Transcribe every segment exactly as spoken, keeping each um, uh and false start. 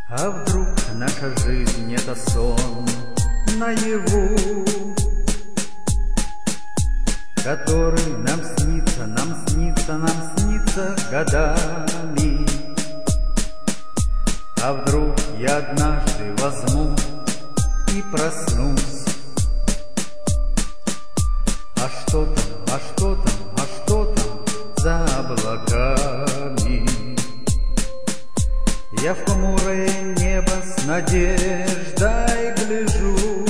А вдруг наша жизнь — это сон наяву, который нам снится, нам снится, нам снится годами. А вдруг я однажды возьму и проснусь? А что там, а что там, а что там за облаками? Я в хмурое небо с надеждой гляжу,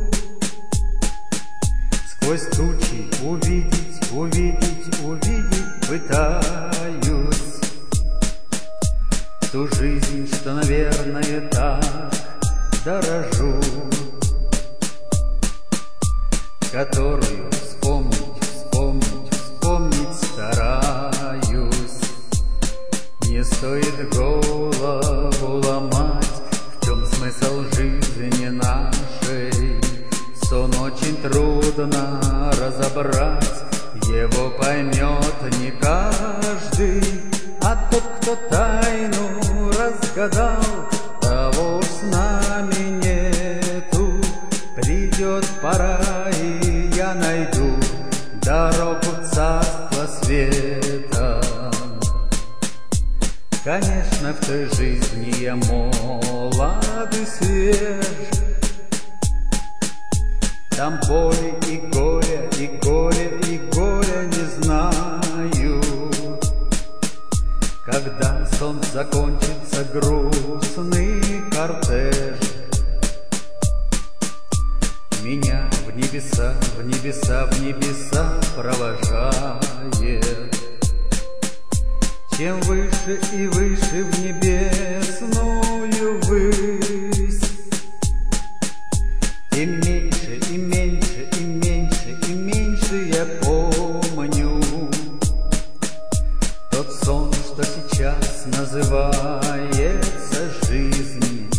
сквозь тучи увидеть, увидеть, увидеть пытаюсь ту жизнь, что, наверное, так дорожу, которую вспомнить, вспомнить, вспомнить стараюсь. Не стоит голову ломать, в чем смысл жизни нашей. Сон очень трудно разобрать, его поймет не каждый, а тот, кто тайну разгадал, того с нами нету. Придет пора, и я найду дорогу царства света. Конечно, в той жизни я молод и свеж, там боли и горе, и горе, и горе не знаю. Когда сон закончится, грустный кортеж меня в небеса, в небеса, в небеса провожает. Чем выше и выше в небесную высь, тем меньше и меньше и меньше и меньше я помню тот сон, что сейчас называется жизнь,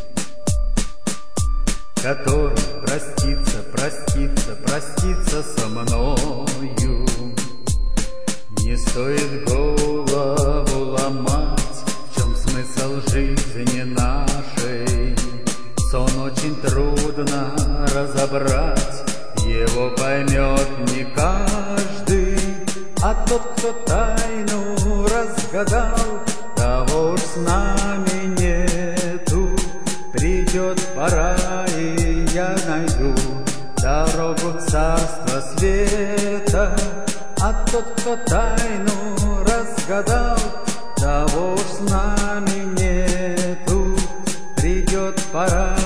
который простится, простится, простится со мною. Не стоит голову ломать, в чем смысл жизни нашей. Сон очень трудно разобрать, его поймет не каждый, а тот, кто тайну разгадал, того ж с нами нету. Придет пора, и я найду дорогу царства света, а тот, кто тайну разгадал, того ж с нами нету. Придет пора,